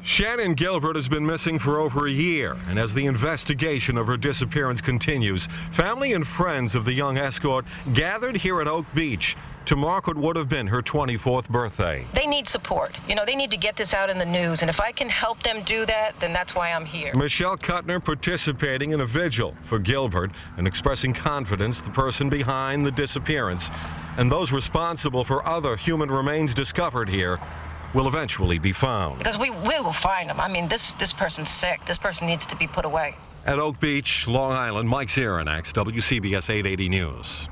Shannon Gilbert has been missing for over a year, and as the investigation of her disappearance continues, family and friends of the young escort gathered here at Oak Beach to mark what would have been her 24th birthday. They need support. You know, they need to get this out in the news, and if I can help them do that, then that's why I'm here. Michelle Kuttner participating in a vigil for Gilbert and expressing confidence the person behind the disappearance and those responsible for other human remains discovered here will eventually be found. Because we will find them. I mean, this person's sick. This person needs to be put away. At Oak Beach, Long Island, Mike Zirinax, WCBS 880 News.